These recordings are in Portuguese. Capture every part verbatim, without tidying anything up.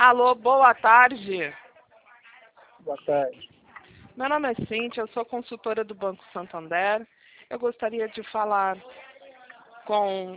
Alô, boa tarde. Boa tarde. Meu nome é Cíntia, eu sou consultora do Banco Santander. Eu gostaria de falar com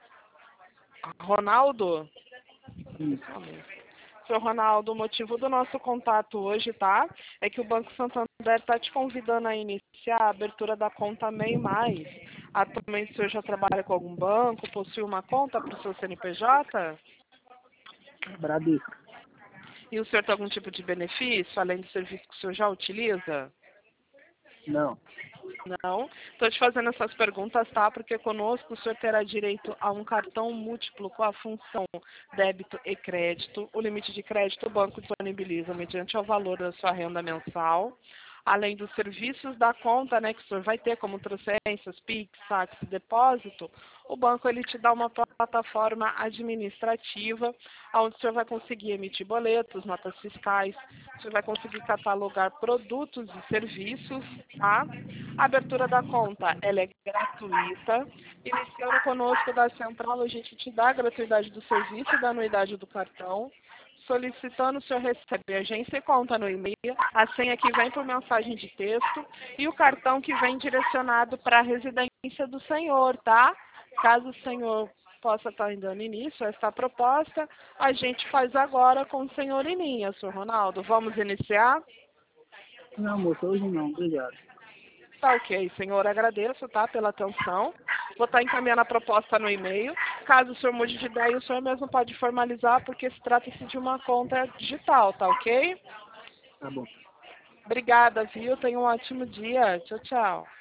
Ronaldo. Isso. Senhor Ronaldo, o motivo do nosso contato hoje, tá? É que o Banco Santander está te convidando a iniciar a abertura da conta MEI Mais. Atualmente o senhor já trabalha com algum banco, possui uma conta para o seu C N P J? Bradesco. E o senhor tem algum tipo de benefício, além do serviço que o senhor já utiliza? Não. Não. Estou te fazendo essas perguntas, tá? Porque conosco o senhor terá direito a um cartão múltiplo com a função débito e crédito. O limite de crédito o banco disponibiliza mediante o valor da sua renda mensal. Além dos serviços da conta, né, que o senhor vai ter, como transferências, Pix, saques e depósito, o banco ele te dá uma plataforma administrativa, onde o senhor vai conseguir emitir boletos, notas fiscais, o senhor vai conseguir catalogar produtos e serviços, tá? A abertura da conta, ela é gratuita. Iniciando conosco da Central, a gente te dá a gratuidade do serviço e da anuidade do cartão. Solicitando, o senhor recebe a agência e conta no e-mail, a senha que vem por mensagem de texto e o cartão que vem direcionado para a residência do senhor, tá? Caso o senhor possa estar dando início a esta proposta, a gente faz agora com o senhor em linha, senhor Ronaldo. Vamos iniciar? Não, moço, hoje não. Obrigado. Tá ok, senhor. Agradeço, tá, pela atenção. Vou estar encaminhando a proposta no e-mail. Caso o senhor mude de ideia, o senhor mesmo pode formalizar, porque se trata-se de uma conta digital, tá ok? Tá bom. Obrigada, viu? Tenha um ótimo dia. Tchau, tchau.